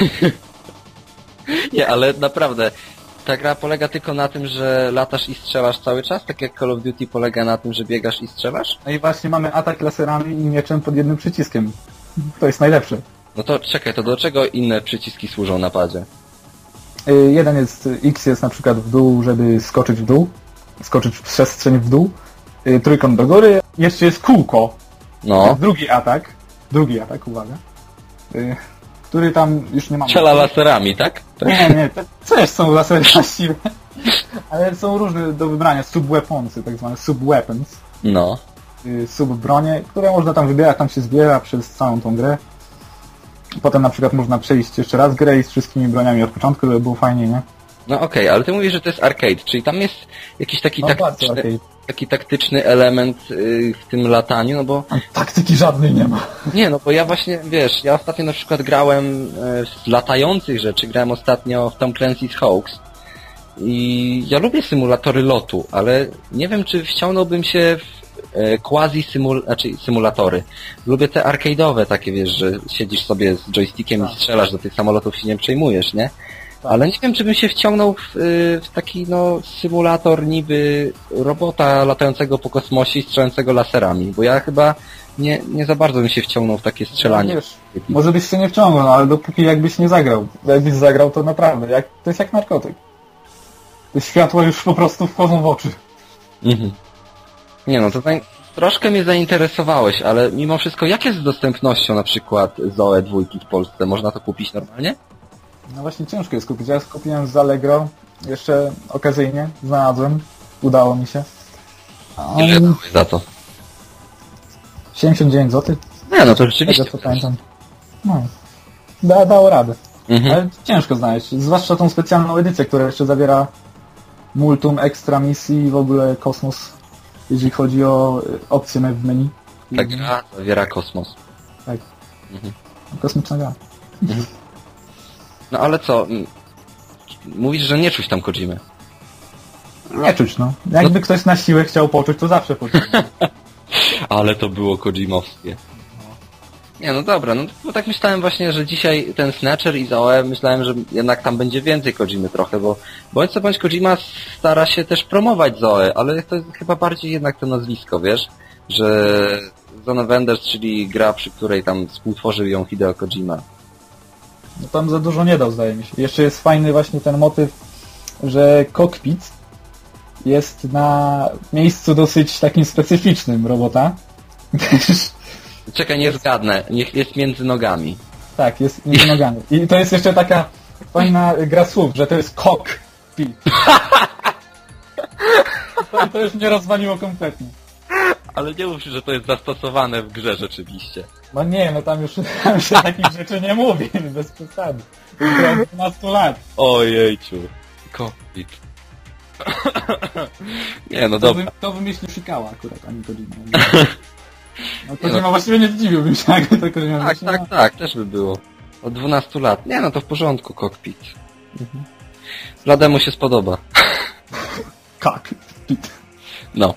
Nie, ale naprawdę, ta gra polega tylko na tym, że latasz i strzelasz cały czas, tak jak Call of Duty polega na tym, że biegasz i strzelasz? No i właśnie mamy atak laserami i mieczem pod jednym przyciskiem. To jest najlepsze. No to czekaj, to do czego inne przyciski służą na padzie? Jeden jest, X jest na przykład w dół, żeby skoczyć w dół, skoczyć w przestrzeń w dół, trójkąt do góry, jeszcze jest kółko, No. drugi atak, uwaga, który tam już nie ma... Strzela laserami, tak? Nie, to też są lasery właściwe, ale są różne do wybrania, sub-weaponsy, tak zwane sub-weapons, No. sub-bronie, które można tam wybierać, tam się zbiera przez całą tą grę. Potem na przykład można przejść jeszcze raz grę i z wszystkimi broniami od początku, żeby było fajnie, nie? No okej, ale ty mówisz, że to jest arcade, czyli tam jest jakiś taki taktyczny element w tym lataniu, no bo... Taktyki żadnej nie ma. Nie, no bo ja właśnie, wiesz, ja ostatnio na przykład grałem z latających rzeczy, grałem ostatnio w Tom Clancy's Hoax i ja lubię symulatory lotu, ale nie wiem, czy wciągnąłbym się w symulatory. Lubię te arcade'owe takie, wiesz, że siedzisz sobie z joystickiem i strzelasz do tych samolotów i się nie przejmujesz, nie? Ale nie wiem, czy bym się wciągnął w taki, no, symulator niby robota latającego po kosmosie i strzelającego laserami, bo ja chyba nie za bardzo bym się wciągnął w takie strzelanie. No, wiesz, może byś się nie wciągnął, no, ale dopóki jakbyś nie zagrał. Jakbyś zagrał, to naprawdę, to jest jak narkotyk. Te światła już po prostu wchodzą w oczy. Mhm. Nie no, to troszkę mnie zainteresowałeś, ale mimo wszystko, jak jest z dostępnością na przykład Zoe 2 w Polsce? Można to kupić normalnie? No właśnie ciężko jest kupić. Ja kupiłem z Allegro, jeszcze okazyjnie, znalazłem, udało mi się. Ile dałeś za to? 79 zł. Nie, no to rzeczywiście. Tego co pamiętam. No, dało radę. Mhm. Ale ciężko znaleźć, zwłaszcza tą specjalną edycję, która jeszcze zawiera multum, ekstra misji i w ogóle kosmos, jeżeli chodzi o opcje w menu. Ta gra zawiera kosmos. Tak. Mhm. Kosmiczna gra. Mhm. No ale co? Mówisz, że nie czuć tam Kojimy. Nie czuć, no. Jakby ktoś na siłę chciał poczuć, to zawsze poczuć. Ale to było Kojimowskie. Nie, no dobra, no bo tak myślałem właśnie, że dzisiaj ten Snatcher i Zoe, myślałem, że jednak tam będzie więcej Kojimy trochę, bo bądź co bądź Kojima stara się też promować Zoe, ale to jest chyba bardziej jednak to nazwisko, wiesz? Że Zone of Enders, czyli gra, przy której tam współtworzył ją Hideo Kojima. No tam za dużo nie dał, zdaje mi się. Jeszcze jest fajny właśnie ten motyw, że kokpit jest na miejscu dosyć takim specyficznym robota. Czekaj, nie zgadnę. Niech jest między nogami. Tak, jest między nogami. I to jest jeszcze taka fajna gra słów, że to jest cockpit. To już mnie rozwaliło kompletnie. Ale nie mów, że to jest zastosowane w grze rzeczywiście. No nie, no tam już się takich rzeczy nie mówi, bez przesady. To 12 lat. Ojejciu. Cockpit. Nie, no dobra. To wymyślił Shikawa akurat, a nie Kojima. No Kojima właściwie nie zdziwiłbym się, jakby to Kojima Tak, też by było. Od 12 lat. Nie, no to w porządku, cockpit. Mhm. Blademu się spodoba. Cockpit. No.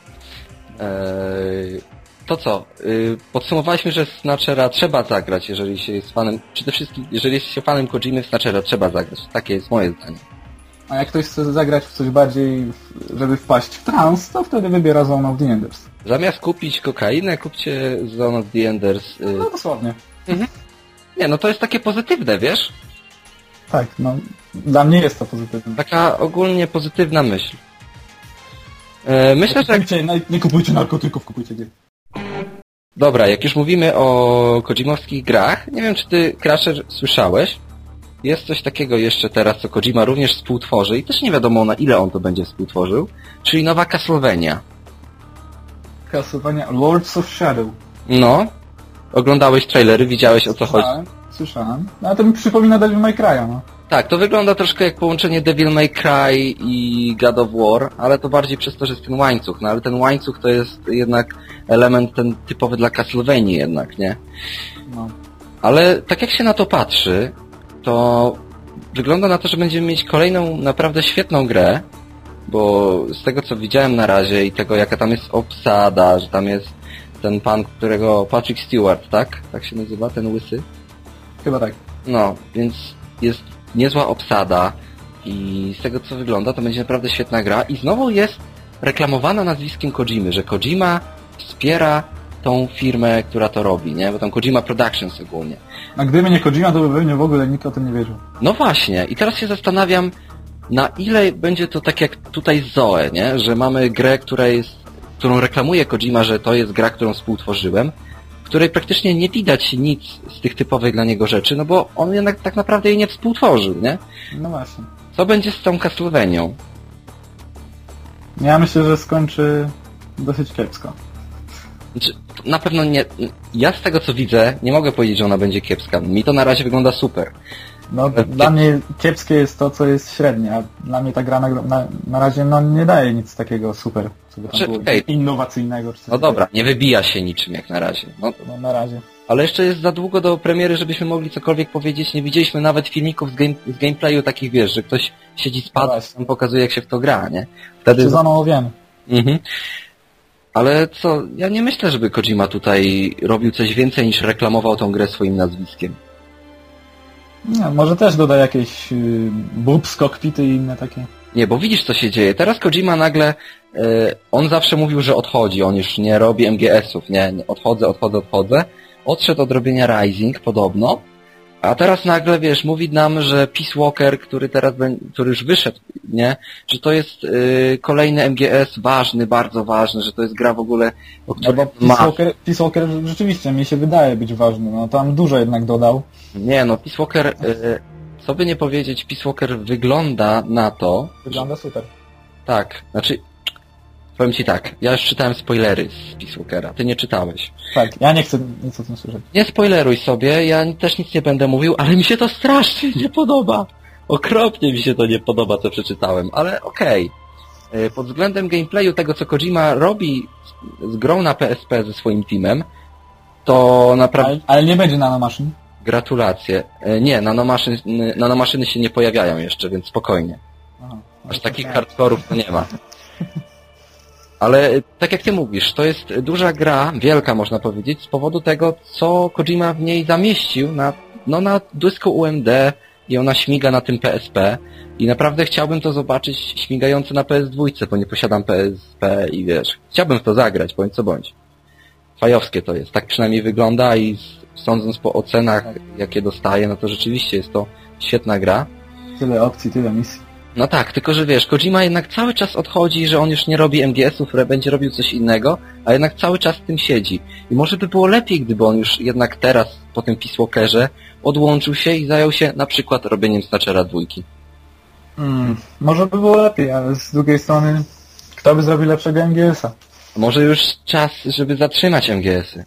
To co? Podsumowaliśmy, że Snatchera trzeba zagrać, jeżeli się jest fanem... Przede wszystkim, jeżeli jest się fanem Kojimy, w Snatchera trzeba zagrać. Takie jest moje zdanie. A jak ktoś chce zagrać w coś bardziej, żeby wpaść w trans, to wtedy wybiera Zone of the Enders. Zamiast kupić kokainę, kupcie Zone of the Enders. No dosłownie. Nie, no to jest takie pozytywne, wiesz? Tak, no dla mnie jest to pozytywne. Taka ogólnie pozytywna myśl. Myślę, że... Nie kupujcie narkotyków, kupujcie gry. Dobra, jak już mówimy o kojimowskich grach, nie wiem czy ty, Crusher, słyszałeś? Jest coś takiego jeszcze teraz, co Kojima również współtworzy i też nie wiadomo na ile on to będzie współtworzył, czyli nowa Castlevania. Castlevania Lords of Shadow. No, oglądałeś trailery, widziałeś o co chodzi. Słyszałem. No, a to mi przypomina Devil May Cry'a, no. Tak, to wygląda troszkę jak połączenie Devil May Cry i God of War, ale to bardziej przez to, że jest ten łańcuch, no ale ten łańcuch to jest jednak element ten typowy dla Castlevanii jednak, nie? No. Ale tak jak się na to patrzy, to wygląda na to, że będziemy mieć kolejną naprawdę świetną grę, bo z tego co widziałem na razie i tego jaka tam jest obsada, że tam jest ten pan, którego Patrick Stewart, tak? Tak się nazywa, ten łysy? Chyba tak. No, więc jest niezła obsada i z tego co wygląda to będzie naprawdę świetna gra i znowu jest reklamowana nazwiskiem Kojimy, że Kojima wspiera tą firmę, która to robi, nie? Bo tam Kojima Productions ogólnie. A gdyby nie Kojima, to by pewnie w ogóle nikt o tym nie wiedział. No właśnie i teraz się zastanawiam, na ile będzie to tak jak tutaj z Zoe, nie? Że mamy grę, którą reklamuje Kojima, że to jest gra, którą współtworzyłem, w której praktycznie nie widać nic z tych typowych dla niego rzeczy, no bo on jednak tak naprawdę jej nie współtworzył, nie? No właśnie. Co będzie z tą Castlevanią? Ja myślę, że skończy dosyć kiepsko. Znaczy, na pewno nie... Ja z tego co widzę, nie mogę powiedzieć, że ona będzie kiepska. Mi to na razie wygląda super. No, dla mnie kiepskie jest to, co jest średnie, a dla mnie ta gra na razie no, nie daje nic takiego super, co by tam Znaczy, było okej. innowacyjnego. Czy coś No dobra, nie wybija się niczym jak na razie. No, takiego. No, na razie. ale jeszcze jest za długo do premiery, żebyśmy mogli cokolwiek powiedzieć. Nie widzieliśmy nawet filmików z gameplayu takich, wiesz, że ktoś siedzi z padem, właśnie. pokazuje jak się w to gra, nie? Wtedy... Czy za mało wiem. Mhm. Ale co, ja nie myślę, żeby Kojima tutaj robił coś więcej niż reklamował tą grę swoim nazwiskiem. Nie, może też doda jakieś boobs, kokpity i inne takie. Nie, bo widzisz co się dzieje. Teraz Kojima nagle, on zawsze mówił, że odchodzi, on już nie robi MGS-ów, nie, odchodzę. Odszedł od robienia Rising podobno, a teraz nagle, wiesz, mówi nam, że Peace Walker, który już wyszedł, nie, że to jest kolejny MGS ważny, bardzo ważny, że to jest gra w ogóle, o No bo której Peace Walker rzeczywiście mi się wydaje być ważny, no tam dużo jednak dodał. Nie, no Peace Walker, co by nie powiedzieć, Peace Walker wygląda na to... Wygląda super. Tak, znaczy, powiem ci tak, ja już czytałem spoilery z Peace Walkera, ty nie czytałeś. Tak, ja nie chcę nic o tym słyszeć. Nie spoileruj sobie, ja też nic nie będę mówił, ale mi się to strasznie nie podoba. Okropnie mi się to nie podoba, co przeczytałem, ale okej. Pod względem gameplayu tego, co Kojima robi z grą na PSP ze swoim teamem, to naprawdę... Ale nie będzie nanomaszyn. Gratulacje. Nie, nanomaszyny się nie pojawiają jeszcze, więc spokojnie. Aha. Aż takich hardkorów to nie ma. Ale tak jak ty mówisz, to jest duża gra, wielka można powiedzieć, z powodu tego, co Kojima w niej zamieścił na dysku UMD i ona śmiga na tym PSP i naprawdę chciałbym to zobaczyć śmigające na PS2, bo nie posiadam PSP i wiesz, chciałbym w to zagrać, bądź co bądź. Fajowskie to jest, tak przynajmniej wygląda i sądząc po ocenach, jakie dostaję, no to rzeczywiście jest to świetna gra. Tyle opcji, tyle misji. No tak, tylko że wiesz, Kojima jednak cały czas odchodzi, że on już nie robi MGS-ów, będzie robił coś innego, a jednak cały czas w tym siedzi. I może by było lepiej, gdyby on już jednak teraz, po tym Peace Walkerze, odłączył się i zajął się na przykład robieniem Snatchera 2. Może by było lepiej, ale z drugiej strony, kto by zrobił lepszego MGS-a? Może już czas, żeby zatrzymać MGS-y.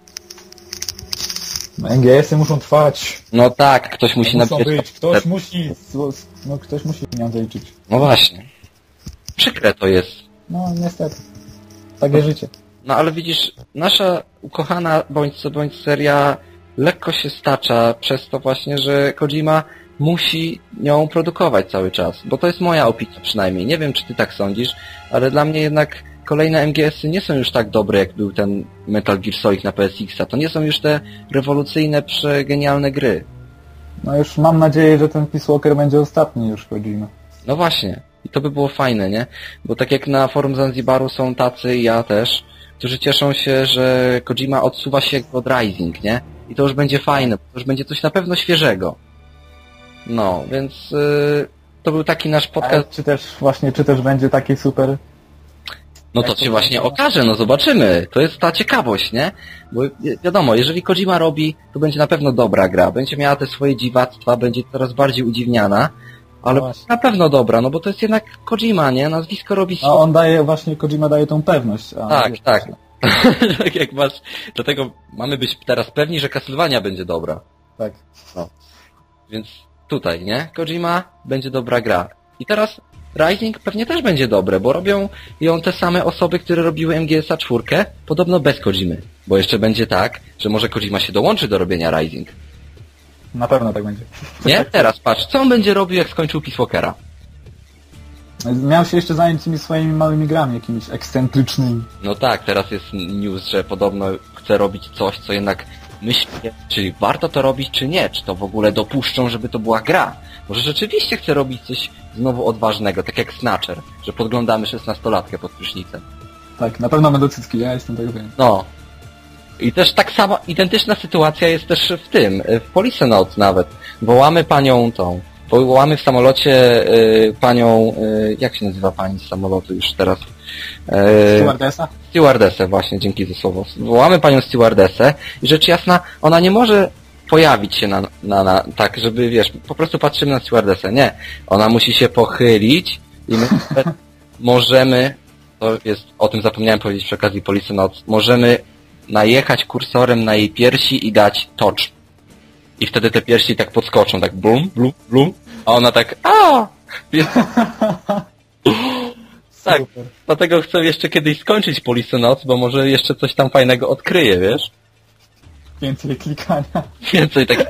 MGS-y muszą trwać. No tak, ktoś musi Muszą napisać... być. Ktoś musi pieniądze liczyć. No właśnie. Przykre to jest. No niestety. Takie życie. No ale widzisz, nasza ukochana bądź co bądź seria lekko się stacza przez to właśnie, że Kojima musi ją produkować cały czas. Bo to jest moja opinia przynajmniej. Nie wiem, czy ty tak sądzisz, ale dla mnie jednak kolejne MGS-y nie są już tak dobre, jak był ten Metal Gear Solid na PSX-a. To nie są już te rewolucyjne, przegenialne gry. No już mam nadzieję, że ten Peace Walker będzie ostatni już Kojima. No właśnie. I to by było fajne, nie? Bo tak jak na forum Zanzibaru są tacy, ja też, którzy cieszą się, że Kojima odsuwa się od Rising, nie? I to już będzie fajne, to już będzie coś na pewno świeżego. No, więc to był taki nasz podcast. Ale czy też będzie taki super... No to się właśnie okaże, no zobaczymy. To jest ta ciekawość, nie? Bo wiadomo, jeżeli Kojima robi, to będzie na pewno dobra gra. Będzie miała te swoje dziwactwa, będzie coraz bardziej udziwniana, ale No na pewno dobra, no bo to jest jednak Kojima, nie? Nazwisko robi... No Kojima daje tą pewność. Tak, tak. Tak jak masz... Dlatego mamy być teraz pewni, że Castlevania będzie dobra. Tak. No. Więc tutaj, nie? Kojima będzie dobra gra. I teraz Rising pewnie też będzie dobre, bo robią ją te same osoby, które robiły MGS-a 4, podobno bez Kojimy. Bo jeszcze będzie tak, że może Kojima się dołączy do robienia Rising. Na pewno tak będzie. Nie? Teraz patrz, co on będzie robił, jak skończył Peace Walkera? Miał się jeszcze zająć tymi swoimi małymi grami, jakimiś ekscentrycznymi. No tak, teraz jest news, że podobno chce robić coś, co jednak myśli, czy warto to robić, czy nie, czy to w ogóle dopuszczą, żeby to była gra. Może rzeczywiście chce robić coś znowu odważnego, tak jak Snatcher, że podglądamy 16-latkę pod prysznicem. Tak, na pewno będą cycki, ja jestem tego pewien. No. I też tak sama, identyczna sytuacja jest też w Policenauts nawet. Wołamy panią wołamy w samolocie panią, jak się nazywa pani z samolotu już teraz? Stewardessa? Stewardessę, właśnie, dzięki za słowo. Wołamy panią stewardessę i rzecz jasna, ona nie może pojawić się tak, żeby, wiesz, po prostu patrzymy na stewardessę. Nie. Ona musi się pochylić i my możemy, to jest, o tym zapomniałem powiedzieć przy okazji Policenauts, możemy najechać kursorem na jej piersi i dać touch. I wtedy te piersi tak podskoczą, tak blum, blum, blum, a ona tak Tak, Super. dlatego chcę jeszcze kiedyś skończyć Policenauts, bo może jeszcze coś tam fajnego odkryję, wiesz? Więcej klikania. Więcej tak...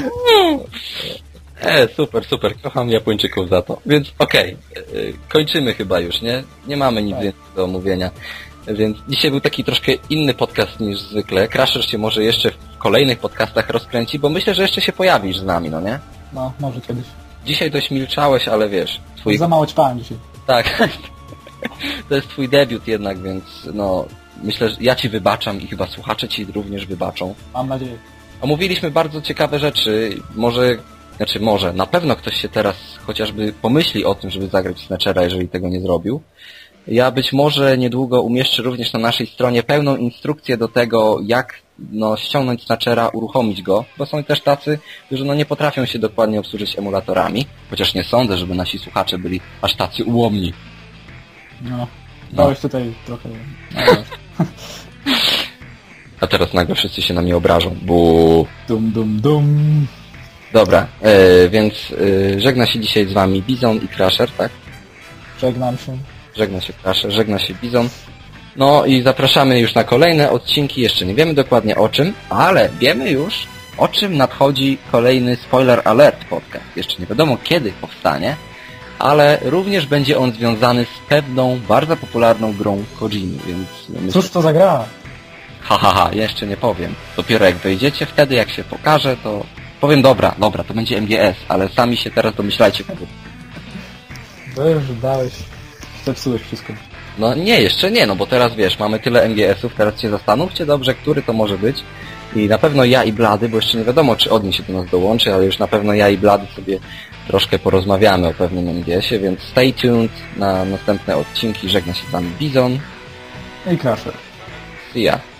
Super, kocham Japończyków za to. Więc okej, kończymy chyba już, nie? Nie mamy nic więcej do omówienia. Więc dzisiaj był taki troszkę inny podcast niż zwykle. Crusher się może jeszcze w kolejnych podcastach rozkręci, bo myślę, że jeszcze się pojawisz z nami, no nie? No, może kiedyś. Dzisiaj dość milczałeś, ale wiesz... Za mało ćpałem dzisiaj. Tak. To jest twój debiut jednak, więc no... Myślę, że ja ci wybaczam i chyba słuchacze ci również wybaczą. Mam nadzieję. Omówiliśmy bardzo ciekawe rzeczy. Może, na pewno ktoś się teraz chociażby pomyśli o tym, żeby zagrać w Snatchera, jeżeli tego nie zrobił. Ja być może niedługo umieszczę również na naszej stronie pełną instrukcję do tego, jak ściągnąć Snatchera, uruchomić go, bo są też tacy, którzy nie potrafią się dokładnie obsłużyć emulatorami, chociaż nie sądzę, żeby nasi słuchacze byli aż tacy ułomni. No, dałeś tutaj trochę... A teraz nagle wszyscy się na mnie obrażą, bo... Dum. Dobra, więc żegna się dzisiaj z wami Bizon i Crusher, tak? Żegnam się. Żegna się Crusher, żegna się Bizon. No i zapraszamy już na kolejne odcinki, jeszcze nie wiemy dokładnie o czym, ale wiemy już, o czym nadchodzi kolejny Spoiler Alert podcast. Jeszcze nie wiadomo kiedy powstanie, ale również będzie on związany z pewną, bardzo popularną grą Kojimy, więc... Cóż to za gra? Jeszcze nie powiem. Dopiero jak wejdziecie, wtedy jak się pokaże, to powiem dobra, to będzie MGS, ale sami się teraz domyślajcie. To już dałeś, zepsułeś wszystko. No nie, jeszcze nie, no bo teraz wiesz, mamy tyle MGS-ów, teraz się zastanówcie dobrze, który to może być. I na pewno ja i Blady, bo jeszcze nie wiadomo, czy Odin się do nas dołączy, ale już na pewno ja i Blady sobie troszkę porozmawiamy o pewnym MGS-ie, więc stay tuned na następne odcinki. Żegna się z wami Bizon I Crusher. See ya.